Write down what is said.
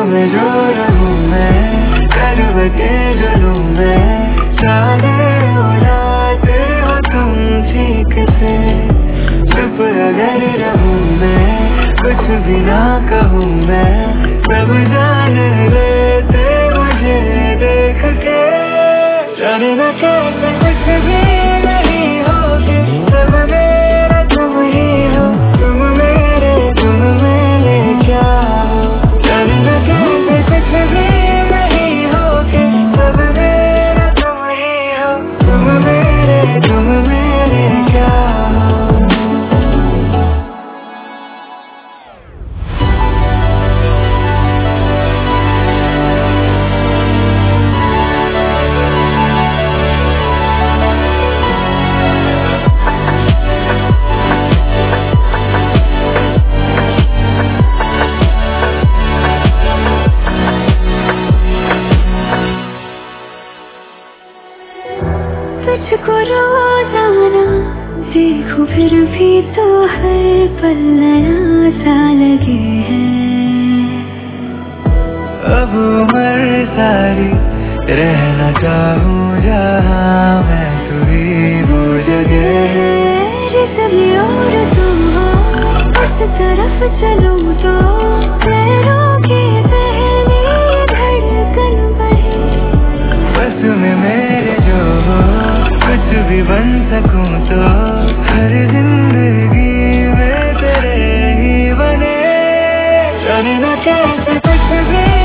में जो रहूं मैं, करवटे जो लूं मैं, चाहे उड़ाते हो तुम ठीक से। चुप अगर रहूं मैं, कुछ भी ना कहूं मैं, सब जान लेते मुझे देख के। जाने न कैसे कुछ भी नहीं होगे, सब मेरा तुम ही हो, तुम मेरे क्या हो। जाने न कैसे कुछ भी नहीं होगे, सब मेरा तुम ही हो, तुम मेरे क्या हो। तुझको रोजाना देखूं फिर भी तो हर पल नया सा लगे है। अब उम्र सारी रहना चाहूँ जहाँ मैं, तू ही वो जगह। सभी और तुम हो, उस तरफ चलूं तो पैरों की पहली धड़कन बहे। बस में मेरे जो हो, कुछ भी बन सकूं तो हर जिंदगी में तेरे ही बने। जाने न कैसे कुछ भी